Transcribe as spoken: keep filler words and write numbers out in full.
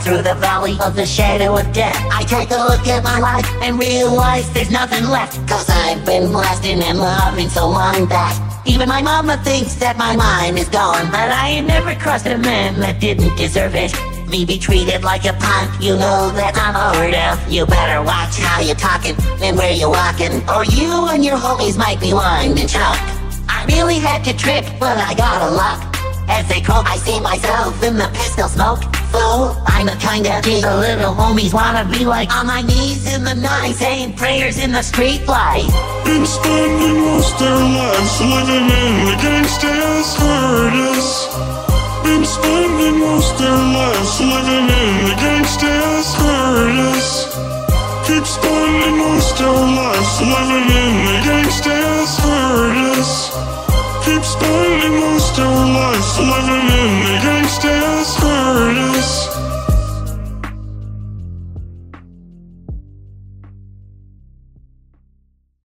through the valley of the shadow of death. I take a look at my life and realize there's nothing left. Cause I've been blasting and loving so long that even my mama thinks that my mind is gone. But I ain't never crossed a man that didn't deserve it. Me be treated like a punk, you know that I'm overdue. You better watch how you talking and where you walking, or you and your homies might be winding chalk. I really had to trip, but I got a luck. As they croak, I see myself in the pistol smoke. Fool, I'm the kinda kid the little homies wanna be like. On my knees in the night, saying prayers in the street light. Been spending most their lives living in the gangsta's hardest. Been spending most their lives living in the gangsta's hardest. Keep spending most their lives living in the gangsta's hardest. Keep spending most their lives living in the gangsta's hardest.